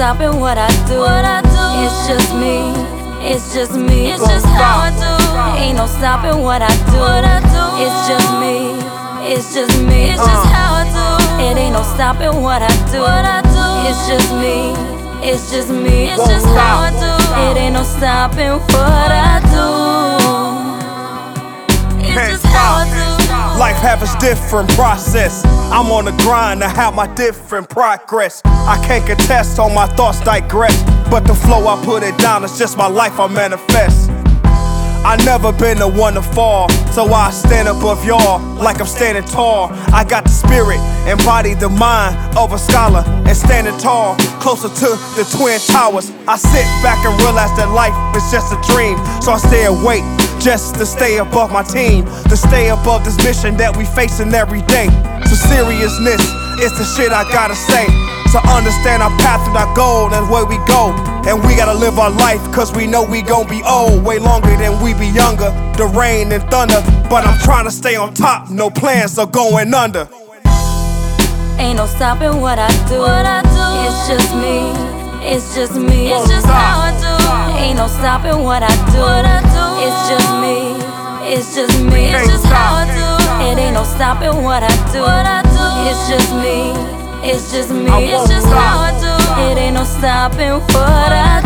stopping what I do. It's just me, it's just me, it's just how I do. Ain't no stopping what I do. It's just me, it's just me, it's just how I do. It ain't no stopping what I do. It's just me, it's just me, it's just how I do. It ain't no stopping what I do. It's just how I do. Life have its different process. I'm on the grind to have my different progress. I can't contest, all my thoughts digress, but the flow I put it down, it's just my life I manifest. I never been the one to fall, so I stand above y'all like I'm standing tall. I got the spirit, embody the mind of a scholar, and standing tall, closer to the Twin Towers. I sit back and realize that life is just a dream, so I stay awake just to stay above my team, to stay above this mission that we facing every day. So seriousness, it's the shit I gotta say. To understand our path and our goal and where we go. And we gotta live our life, cause we know we gon' be old way longer than we be younger. The rain and thunder, but I'm trying to stay on top. No plans of going under. Ain't no stopping what I do. It's just me, it's just me, it's just how I do. Ain't no stopping what I do. It's just me, it's just me, it's just how I do. It ain't no stopping what I do. It's just me, it's just me, it's just how I do. It ain't no stopping what I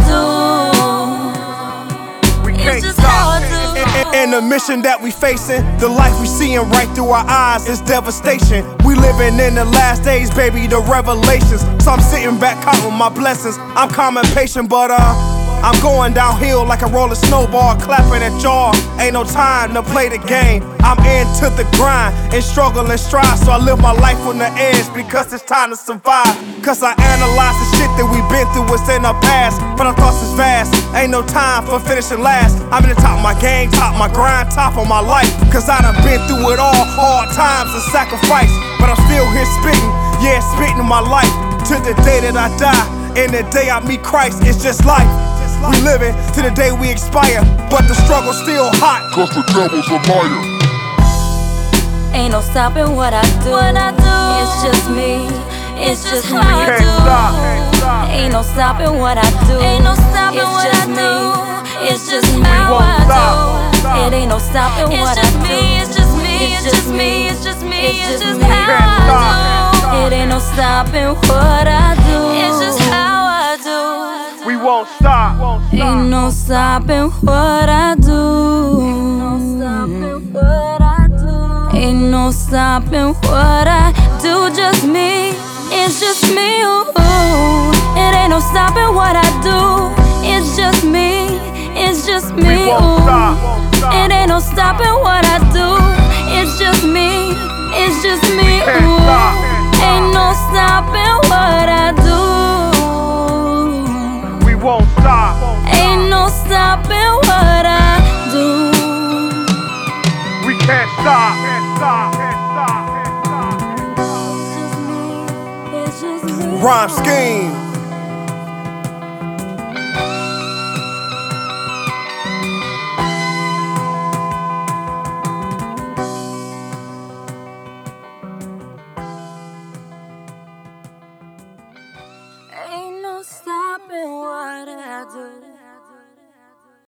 do. It's just how I do. And the mission that we facing, the life we seeing right through our eyes is devastation. We living in the last days, baby, the revelations. So I'm sitting back counting my blessings. I'm calm and patient, but I'm going downhill like a rolling snowball, clapping at y'all. Ain't no time to play the game. I'm into the grind and struggle and strive, so I live my life on the edge because it's time to survive. Cause I analyze the shit that we've been through, what's in our past, but our thoughts is vast. Ain't no time for finishing last. I'm in the top of my game, top of my grind, top of my life. Cause I done been through it all, hard times and sacrifice. But I'm still here spitting, yeah, spitting my life to the day that I die. And the day I meet Christ, it's just life. We living to the day we expire, but the struggle's still hot, cause the devil's a liar. Ain't no stopping what I do. It's just me, it's just how I do. Ain't no stopping what I do. It's just me, it's just how I do. It ain't no stopping what I do. It's just me, it's just me, it's just me, it's just how I do. It ain't no stopping what I do. It's just how I do. We won't stop. Ain't no stopping what I do. Ain't no stopping what I do. Ain't no stopping what I do. Just me, it's just me. Ooh. It ain't no stopping what I do. It's just me, it's just me. Ooh. It ain't no stopping what I do. It's just me, it's just me. Ooh. Ain't no stopping what I do. Won't stop. Ain't no stopping what I do. We can't stop. It's just me. Rhyme scheme. Ain't no stopping what I do.